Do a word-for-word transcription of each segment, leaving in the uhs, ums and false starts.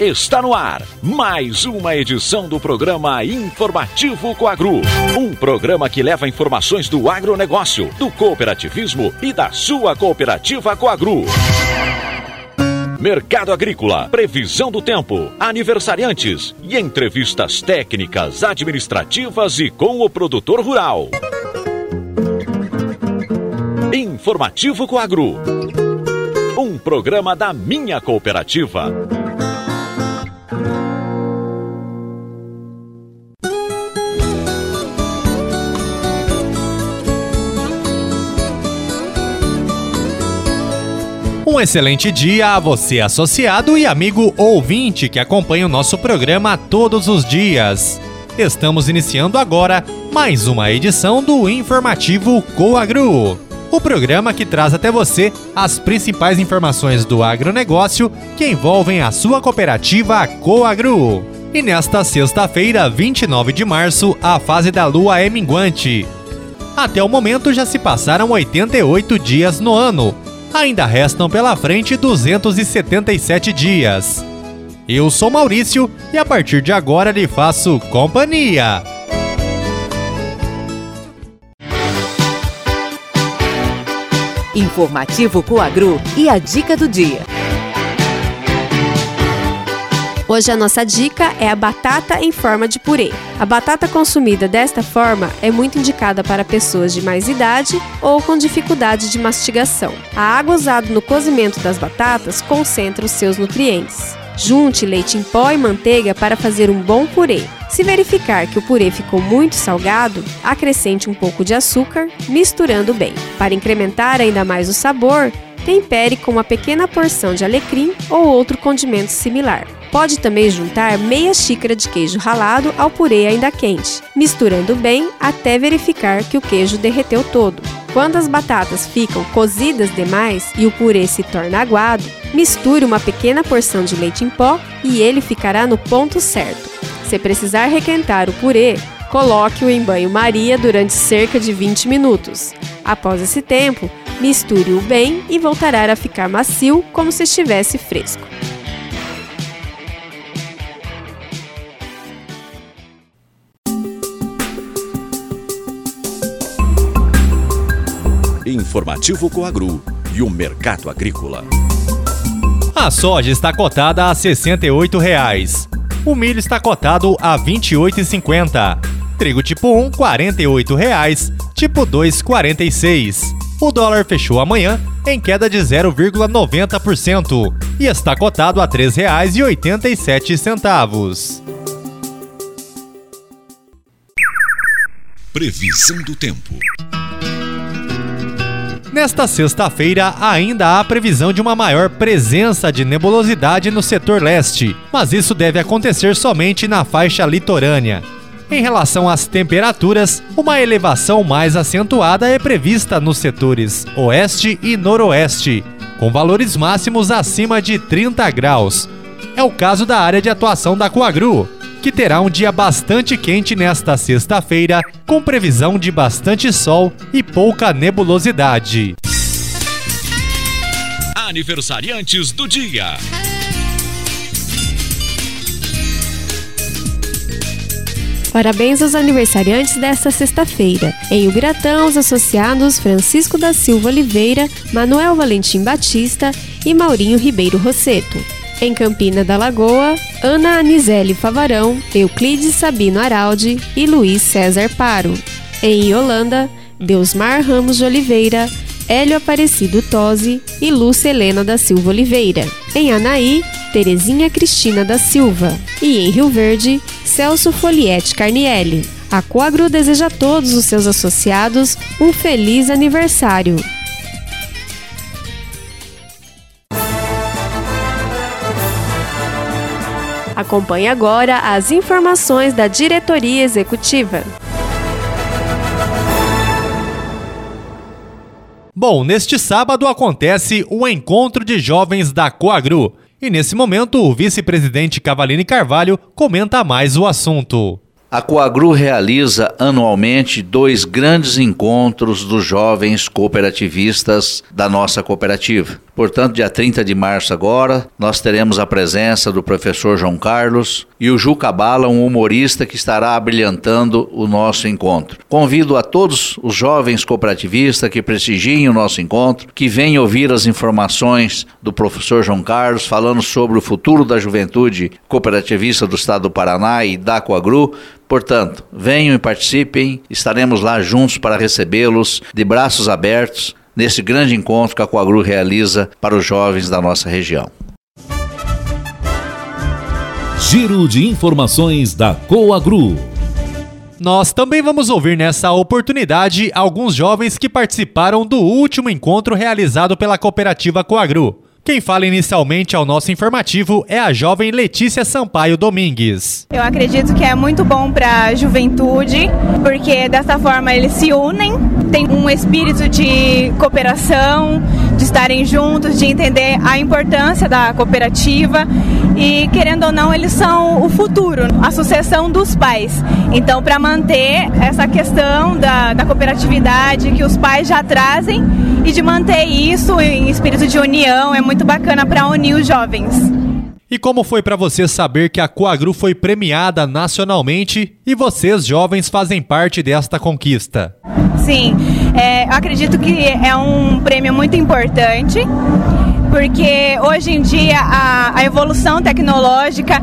Está no ar mais uma edição do programa Informativo Coagro. Um programa que leva informações do agronegócio, do cooperativismo e da sua cooperativa Coagro. Mercado agrícola, previsão do tempo, aniversariantes e entrevistas técnicas, administrativas e com o produtor rural. Informativo Coagro. Um programa da minha cooperativa. Um excelente dia a você, associado e amigo ouvinte que acompanha o nosso programa todos os dias. Estamos iniciando agora mais uma edição do Informativo Coagro, o programa que traz até você as principais informações do agronegócio que envolvem a sua cooperativa Coagro. E nesta sexta-feira, vinte e nove de março, a fase da lua é minguante. Até o momento já se passaram oitenta e oito dias no ano. Ainda restam pela frente duzentos e setenta e sete dias. Eu sou Maurício e a partir de agora lhe faço companhia. Informativo Coagro e a dica do dia. Hoje a nossa dica é a batata em forma de purê. A batata consumida desta forma é muito indicada para pessoas de mais idade ou com dificuldade de mastigação. A água usada no cozimento das batatas concentra os seus nutrientes. Junte leite em pó e manteiga para fazer um bom purê. Se verificar que o purê ficou muito salgado, acrescente um pouco de açúcar, misturando bem. Para incrementar ainda mais o sabor, tempere com uma pequena porção de alecrim ou outro condimento similar. Pode também juntar meia xícara de queijo ralado ao purê ainda quente, misturando bem até verificar que o queijo derreteu todo. Quando as batatas ficam cozidas demais e o purê se torna aguado, misture uma pequena porção de leite em pó e ele ficará no ponto certo. Se precisar requentar o purê, coloque-o em banho-maria durante cerca de vinte minutos. Após esse tempo, misture-o bem e voltará a ficar macio como se estivesse fresco. Informativo Coagro e o mercado agrícola. A soja está cotada a sessenta e oito reais. O milho está cotado a vinte e oito reais e cinquenta centavos. Trigo tipo um, quarenta e oito reais. Tipo dois, quarenta e seis reais. O dólar fechou amanhã em queda de zero vírgula noventa por cento e está cotado a três reais e oitenta e sete centavos. Previsão do tempo. Nesta sexta-feira, ainda há previsão de uma maior presença de nebulosidade no setor leste, mas isso deve acontecer somente na faixa litorânea. Em relação às temperaturas, uma elevação mais acentuada é prevista nos setores oeste e noroeste, com valores máximos acima de trinta graus. É o caso da área de atuação da Coagro, que terá um dia bastante quente nesta sexta-feira, com previsão de bastante sol e pouca nebulosidade. Aniversariantes do dia. Parabéns aos aniversariantes desta sexta-feira. Em Ubiratã, os associados Francisco da Silva Oliveira, Manuel Valentim Batista e Maurinho Ribeiro Rosseto. Em Campina da Lagoa, Ana Anizele Favarão, Euclides Sabino Araldi e Luiz César Paro. Em Iolanda, Deusmar Ramos de Oliveira, Hélio Aparecido Tosi e Lúcia Helena da Silva Oliveira. Em Anaí, Terezinha Cristina da Silva. E em Rio Verde, Celso Foliete Carnielli. A Coagro deseja a todos os seus associados um feliz aniversário. Acompanhe agora as informações da diretoria executiva. Bom, neste sábado acontece o encontro de jovens da Coagro. E nesse momento o vice-presidente Cavalini Carvalho comenta mais o assunto. A Coagro realiza anualmente dois grandes encontros dos jovens cooperativistas da nossa cooperativa. Portanto, dia trinta de março agora, nós teremos a presença do professor João Carlos e o Juca Bala, um humorista que estará abrilhantando o nosso encontro. Convido a todos os jovens cooperativistas que prestigiem o nosso encontro, que venham ouvir as informações do professor João Carlos falando sobre o futuro da juventude cooperativista do estado do Paraná e da Coagru. Portanto, venham e participem, estaremos lá juntos para recebê-los de braços abertos nesse grande encontro que a Coagru realiza para os jovens da nossa região. Giro de informações da Coagru. Nós também vamos ouvir nessa oportunidade alguns jovens que participaram do último encontro realizado pela cooperativa Coagru. Quem fala inicialmente ao nosso informativo é a jovem Letícia Sampaio Domingues. Eu acredito que é muito bom para a juventude, porque dessa forma eles se unem, tem um espírito de cooperação, de estarem juntos, de entender a importância da cooperativa e, querendo ou não, eles são o futuro, a sucessão dos pais. Então, para manter essa questão da, da cooperatividade que os pais já trazem e de manter isso em espírito de união, é muito bacana para unir os jovens. E como foi para você saber que a Coagru foi premiada nacionalmente e vocês, jovens, fazem parte desta conquista? Sim, é, eu acredito que é um prêmio muito importante, porque hoje em dia a, a evolução tecnológica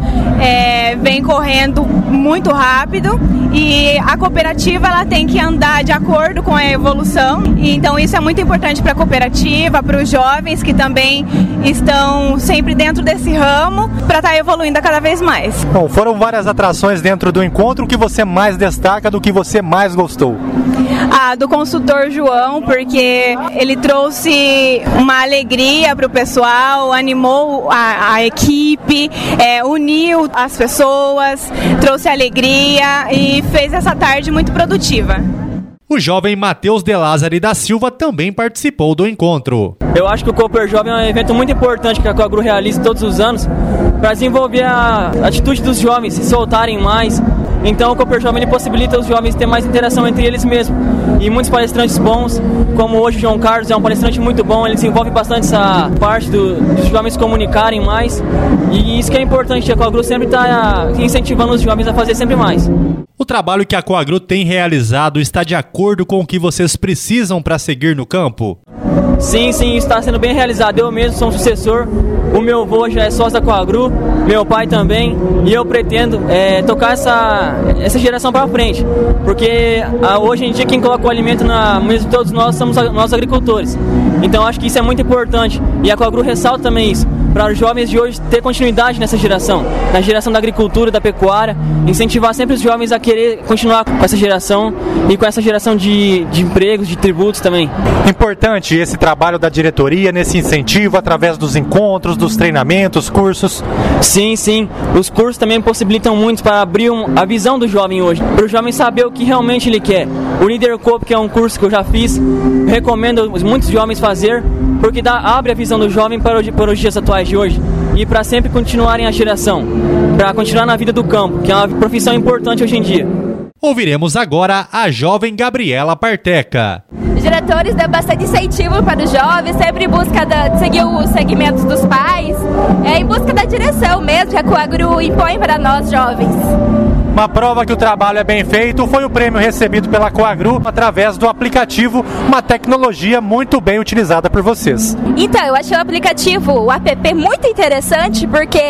é, vem correndo muito rápido e a cooperativa ela tem que andar de acordo com a evolução. E, então isso é muito importante para a cooperativa, para os jovens que também estão sempre dentro desse ramo, para estar evoluindo cada vez mais. Bom, foram várias atrações dentro do encontro. O que você mais destaca, do que você mais gostou? Ah, do consultor João, porque ele trouxe uma alegria para o pessoal, animou a, a equipe, é, uniu as pessoas, trouxe alegria e fez essa tarde muito produtiva. O jovem Matheus de Lázari da Silva também participou do encontro. Eu acho que o Cooper Jovem é um evento muito importante que a Coagru realiza todos os anos para desenvolver a atitude dos jovens, se soltarem mais. Então o Cooper Jovem ele possibilita os jovens ter mais interação entre eles mesmos. E muitos palestrantes bons, como hoje o João Carlos é um palestrante muito bom, ele desenvolve bastante essa parte do, dos jovens comunicarem mais. E isso que é importante, a Coagru sempre está incentivando os jovens a fazer sempre mais. O trabalho que a Coagru tem realizado está de acordo com o que vocês precisam para seguir no campo? Sim, sim, isso está sendo bem realizado. Eu mesmo sou um sucessor, o meu avô já é sócio da Coagru, meu pai também, e eu pretendo é, tocar essa, essa geração para frente, porque a, hoje em dia quem coloca o alimento na mesa de todos nós somos a, nós agricultores. Então acho que isso é muito importante, e a Coagru ressalta também isso, para os jovens de hoje ter continuidade nessa geração, na geração da agricultura, da pecuária, incentivar sempre os jovens a querer continuar com essa geração e com essa geração de, de empregos, de tributos também. Importante esse trabalho da diretoria nesse incentivo através dos encontros, dos treinamentos, cursos. Sim, sim. Os cursos também possibilitam muito para abrir um, a visão do jovem hoje, para o jovem saber o que realmente ele quer. O Líder Coop, que é um curso que eu já fiz, recomendo muitos jovens fazer, porque dá, abre a visão do jovem para, o, para os dias atuais de hoje e para sempre continuarem a geração, para continuar na vida do campo, que é uma profissão importante hoje em dia. Ouviremos agora a jovem Gabriela Parteca. Os diretores dão bastante incentivo para os jovens, sempre em busca de seguir os segmentos dos pais, é, em busca da direção mesmo que a Coagru impõe para nós jovens. Uma prova que o trabalho é bem feito foi o prêmio recebido pela Coagru através do aplicativo, uma tecnologia muito bem utilizada por vocês. Então, eu achei o aplicativo, o app, muito interessante porque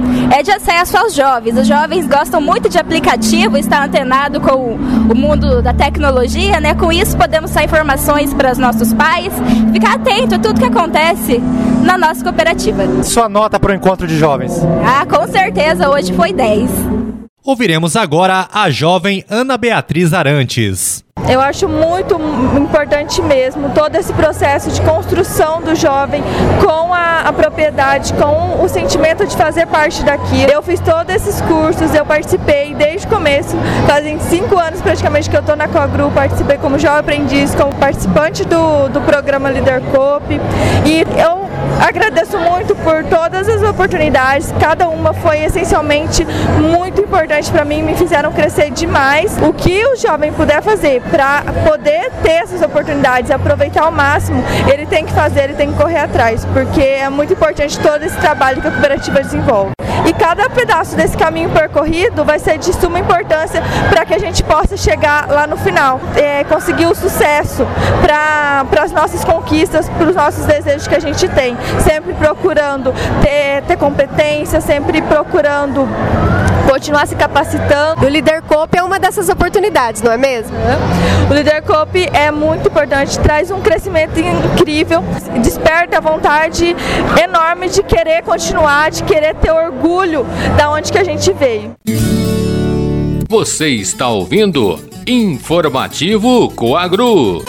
é de acesso aos jovens. Os jovens gostam muito de aplicativo, estar antenado com o mundo da tecnologia, né? Com isso podemos dar informações para os nossos pais, ficar atento a tudo que acontece na nossa cooperativa. Sua nota para o encontro de jovens? Ah, com certeza, hoje foi dez. Ouviremos agora a jovem Ana Beatriz Arantes. Eu acho muito importante mesmo todo esse processo de construção do jovem com a, a propriedade, com o sentimento de fazer parte daquilo. Eu fiz todos esses cursos, eu participei desde o começo, fazem cinco anos praticamente que eu estou na Coagru, participei como jovem aprendiz, como participante do, do programa Líder Coop, e eu agradeço muito por todas as oportunidades, cada uma foi essencialmente muito importante para mim, me fizeram crescer demais. O que o jovem puder fazer para poder ter essas oportunidades e aproveitar ao máximo, ele tem que fazer, ele tem que correr atrás, porque é muito importante todo esse trabalho que a cooperativa desenvolve. E cada pedaço desse caminho percorrido vai ser de suma importância para que a gente possa chegar lá no final, é, conseguir o sucesso para as nossas conquistas, para os nossos desejos que a gente tem, sempre procurando ter, ter competência, sempre procurando continuar se capacitando. O Líder Coop é uma dessas oportunidades, não é mesmo? O Líder Coop é muito importante, traz um crescimento incrível, desperta a vontade enorme de querer continuar, de querer ter orgulho da onde que a gente veio. Você está ouvindo Informativo Coagro.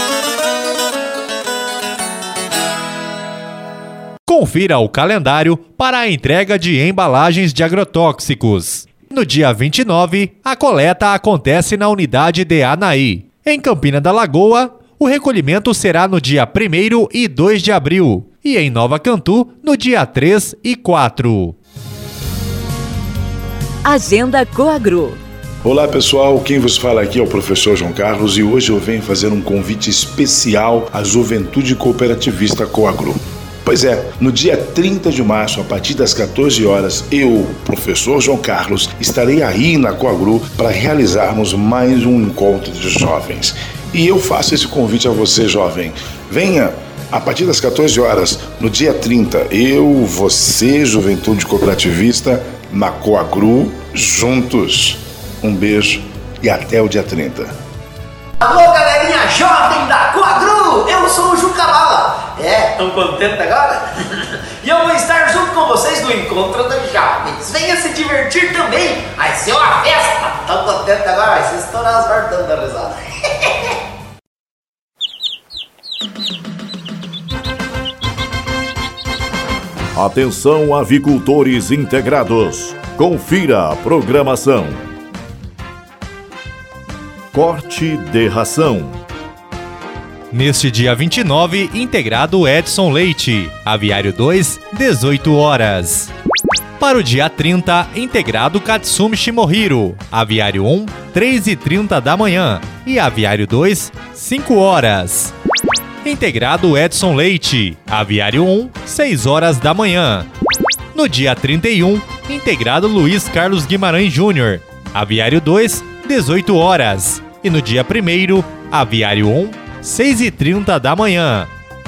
Confira o calendário para a entrega de embalagens de agrotóxicos. No dia vinte e nove, a coleta acontece na unidade de Anaí. Em Campina da Lagoa, o recolhimento será no dia primeiro e dois de abril. E em Nova Cantu, no dia três e quatro. Agenda Coagro. Olá pessoal, quem vos fala aqui é o professor João Carlos e hoje eu venho fazer um convite especial à Juventude Cooperativista Coagro. Pois é, no dia trinta de março, a partir das quatorze horas, eu, professor João Carlos, estarei aí na Coagro para realizarmos mais um encontro de jovens. E eu faço esse convite a você, jovem. Venha, a partir das quatorze horas, no dia trinta, eu, você, Juventude Cooperativista, na Coagro, juntos. Um beijo e até o dia trinta. Alô, galerinha jovem da Coagro! Eu sou o Juca Bala. É, tão contente agora? E eu vou estar junto com vocês no Encontro dos Jovens. Venha se divertir também. Vai ser uma festa. Tão contente agora? Vai se estourar as bartando da risada. Atenção, avicultores integrados. Confira a programação. Corte de ração. Neste dia vinte e nove, integrado Edson Leite, Aviário dois, dezoito horas. Para o dia trinta, integrado Katsumi Shimohiro, Aviário um, três e trinta da manhã e Aviário dois, cinco horas. Integrado Edson Leite, Aviário um, seis horas da manhã. No dia trinta e um, integrado Luiz Carlos Guimarães Júnior, Aviário dois, dezoito horas. E no dia primeiro, Aviário um, seis e trinta da manhã.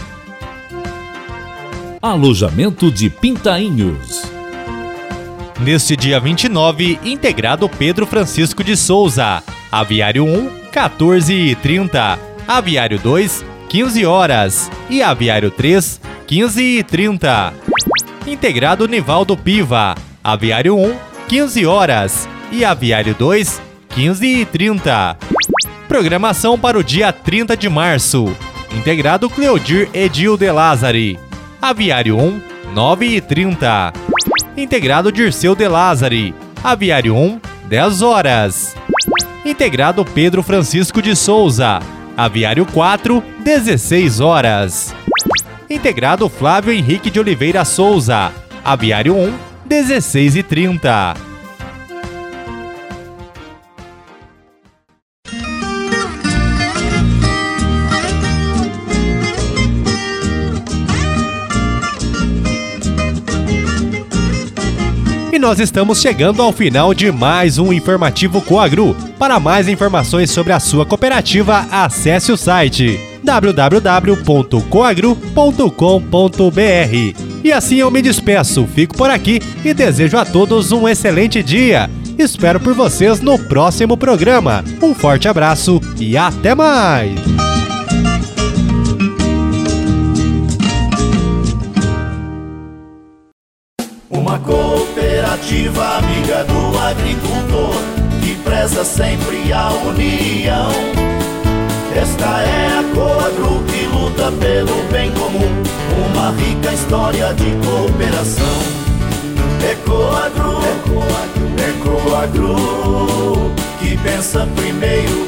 Alojamento de Pintainhos. Neste dia vinte e nove, integrado Pedro Francisco de Souza, Aviário um, quatorze e trinta, Aviário dois, quinze horas e Aviário três, quinze e trinta. Integrado Nivaldo Piva, Aviário um, quinze horas e Aviário dois, quinze e trinta. Programação para o dia trinta de março. Integrado Cleodir Edil de Lázari, Aviário um, nove e trinta. Integrado Dirceu de Lázari, Aviário um, dez horas. Integrado Pedro Francisco de Souza, Aviário quatro, dezesseis horas. Integrado Flávio Henrique de Oliveira Souza, Aviário um, dezesseis e trinta. E nós estamos chegando ao final de mais um Informativo Coagro. Para mais informações sobre a sua cooperativa, acesse o site w w w ponto coagro ponto com ponto b r. E assim eu me despeço, fico por aqui e desejo a todos um excelente dia. Espero por vocês no próximo programa. Um forte abraço e até mais! Uma cooperativa amiga do agricultor, que preza sempre a união. Esta é a Coagro que luta pelo bem comum, uma rica história de cooperação. É Coagro, é Coagro, é Coagro, que pensa primeiro